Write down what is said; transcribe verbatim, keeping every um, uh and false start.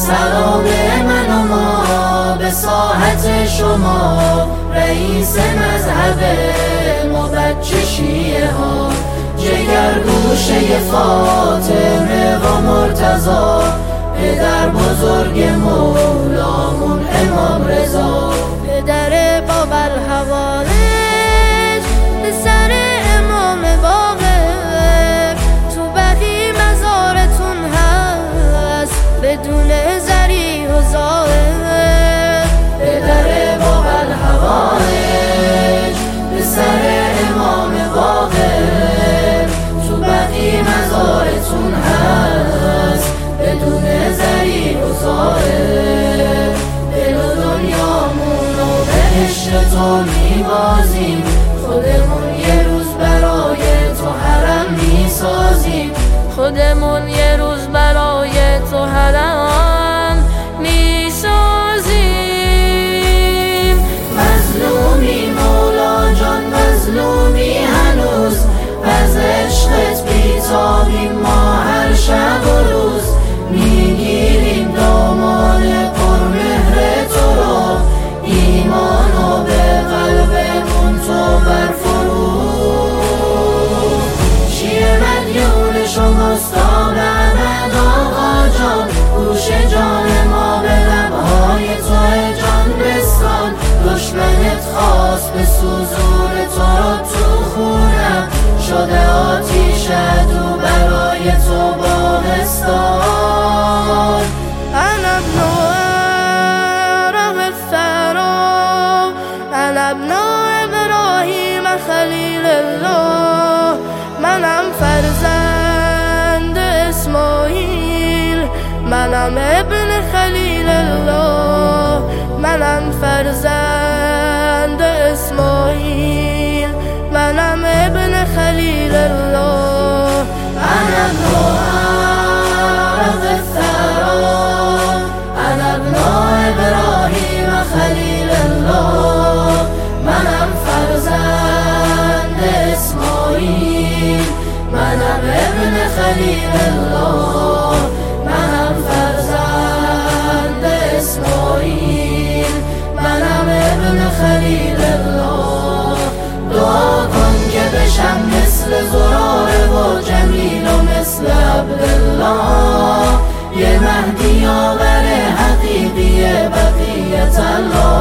سلام من و ما به ساحت شما، رئیس مذهب ما بچه شیعه ها، جگرگوشه فاطمه و مرتضی، پدر بزرگ مولامون امام رضا، پدر باب الحوارج، پسر امام باقر، تو بقی مزارتون هست بدون ذریع و ظاهر. پدر باب الحوارج، پسر امام باقر، تو بقی مزارتون هست بدون ذریع و ظاهر. دل و دنیامون و بهشت تو میبازیم، خودمون یه روز برای تو حرم میسازیم، خودمون یه روز برای تو حرم میسازیم. مظلومی مولا جان، مظلومی هنوز، از عشقت بیتابیم ما هر شب و روز، میگیریم دامان پرمهر تو رو، ایمان و به قلبمون تو برفروز. شیعه مدیون شماست تا ابد آقا جان، گوش جان ما به لبهای تو جان بستان، دشمنت خواست به سوزون تو رو تو خونم، شده آتیش عدو برای تو باغستان. انا ابن عرب الثرا، انا ابن ابراهیم خلیل الله، منم فرزند اسماعیل، منم ابن خلیل الله، منم فرزند اسماعیل، منم ابن خلیل الله. انا ابن عرب الثرا، انا ابن ابراهیم خلیل الله، منم فرزند اسماعیل، منم ابن خلیل الله، منم فرزند اسماعیل، منم ابن خلیل الله. دعا کن که بشم مثل زراره و جمیل و مثل عبدالله، یه مهدی آور حقیقی بقیت الله.